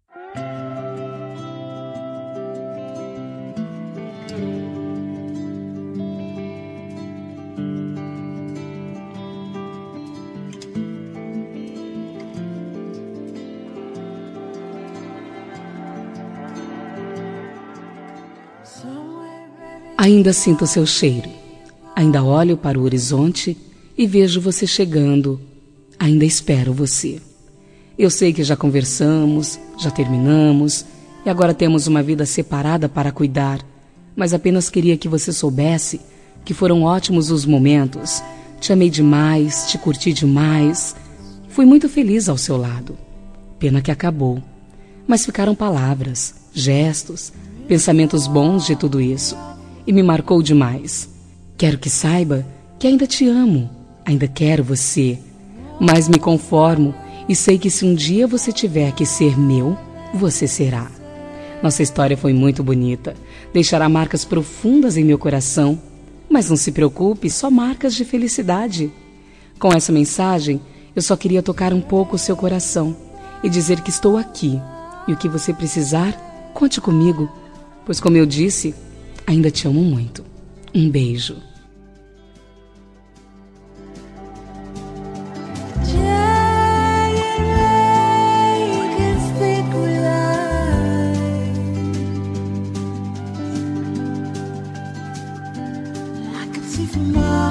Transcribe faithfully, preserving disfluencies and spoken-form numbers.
Ainda sinto seu cheiro, ainda olho para o horizonte e vejo você chegando, ainda espero você. Eu sei que já conversamos, já terminamos e agora temos uma vida separada para cuidar, mas apenas queria que você soubesse que foram ótimos os momentos. Te amei demais, te curti demais, fui muito feliz ao seu lado. Pena que acabou, mas ficaram palavras, gestos, pensamentos bons de tudo isso. E me marcou demais. Quero que saiba que ainda te amo, ainda quero você, mas me conformo e sei que se um dia você tiver que ser meu, você será. Nossa história foi muito bonita, deixará marcas profundas em meu coração, mas não se preocupe, só marcas de felicidade. Com essa mensagem, eu só queria tocar um pouco o seu coração e dizer que estou aqui, e o que você precisar, conte comigo, pois como eu disse, ainda te amo muito. Um beijo. From